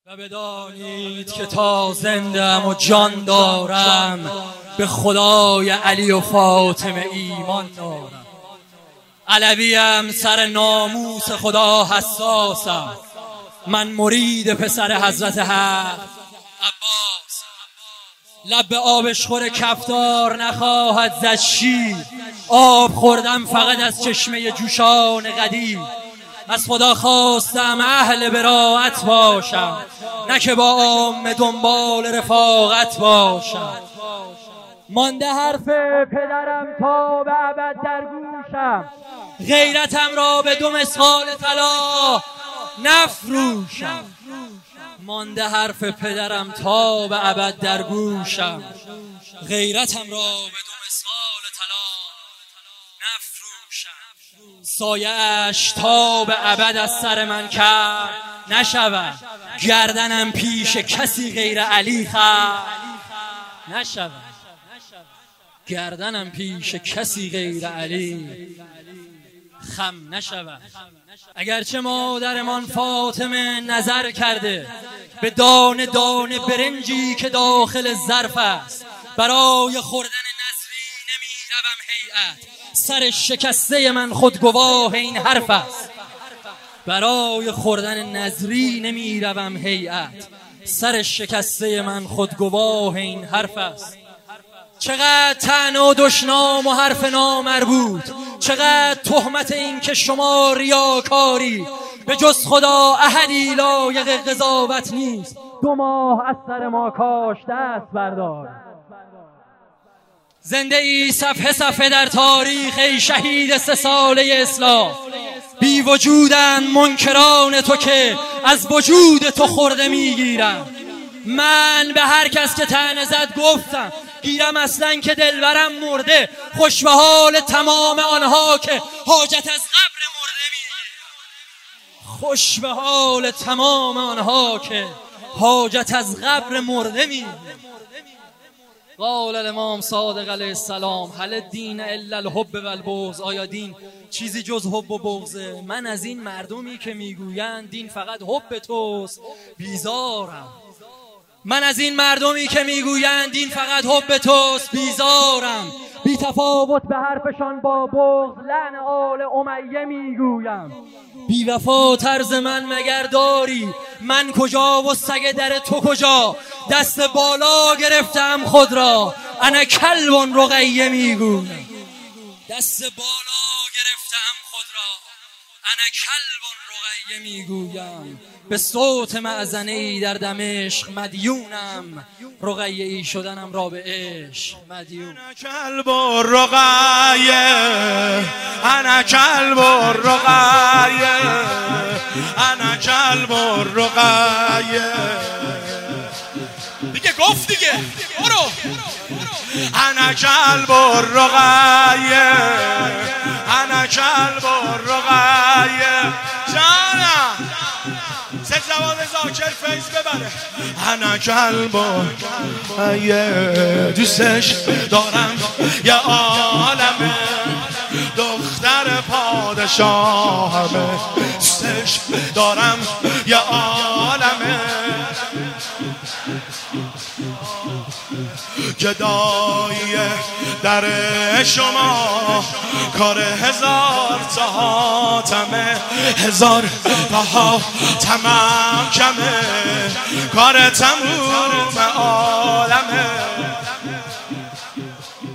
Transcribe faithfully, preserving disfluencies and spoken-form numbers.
و بدانید که تا زنده‌ام و جان دارم به خدای علی و فاطمه ایمان دارم. علویم، سر ناموس خدا حساسم، من مرید پسر حضرت حق عباس. لب به آبشخور کفتار نخواهد زد شیر، آب خوردم فقط از چشمه جوشان قدیر. از خدا خواستم اهل براعت باشم، نه که با عامه دنبال رفاقت باشم. مانده حرف پدرم تا به ابد در گوشم، غیرتم را به دو مسخال طلا نفروشم. مانده حرف پدرم تا به ابد در گوشم، غیرتم را به دو مسخال طلا نفروشم. سایه‌اش تا به ابد از سر من کرد نشود، گردنم پیش کسی غیر علی خم نشود. گردنم پیش کسی غیر علی خم نشود. اگرچه مادرمان فاطمه نظر کرده به دانه دانه برنجی که داخل ظرف است، برای خوردن نظری نمی روم هیئت، سر شکسته من خود گواه این حرف است. برای خوردن نظری نمی روم هیئت، سر شکسته من خود گواه این حرف است. چقدر طعنه و دشنام و حرف نامربوط، چقدر تهمت این که شما ریاکاری، به جز خدا احدی لایق قضاوت نیست، دو ماه از سر ما کاش دست بردار. زنده ای صفحه صفحه در تاریخ ای شهید سه ساله اسلام. بی وجودن منکران تو که از وجود تو خورده میگیرم. من به هر کس که طعنه زد گفتم گیرم اصلا که دلبرم مرده، خوش به حال تمام آنها که حاجت از قبر مرده میگیرم. خوش به حال تمام آنها که حاجت از قبر مرده میگیرم. قال الامام صادق علیه السلام هل الدین الا الحب و البغض، آیا دین چیزی جز حب و بغضه؟ من از این مردمی که میگویند دین فقط حب توست بیزارم. من از این مردمی که میگویند دین فقط حب توست بیزارم. بی تفاوت به حرفشان با بغض لعن آل امیه میگویم. بی وفا طرز من مگر داری؟ من کجا و سگ در تو کجا؟ دست بالا گرفتم خود را انا کلب رقیه میگویم. دست بالا گرفتم خود را انا کلب رقیه میگویم. به صوت مأذنه‌ای در دمشق مدیونم، رقیه ای شدنم را به عشق مدیون. انا کلب رقیه، انا کلب رقیه، انا کلب رقیه. دیگه گفت دیگه برو. انا کلب رقیه، انا کلب رقیه. جانم سه زبان ذاکر فیض ببره. انا کلب رقیه، دوستش دارم یه عالمه، دختر پادشاهمه. دوستش دارم یه عالمه، گدایی در شما کار هزار تا حاتمه، هزار تا حاتمم کمه، کار تموم عالمه.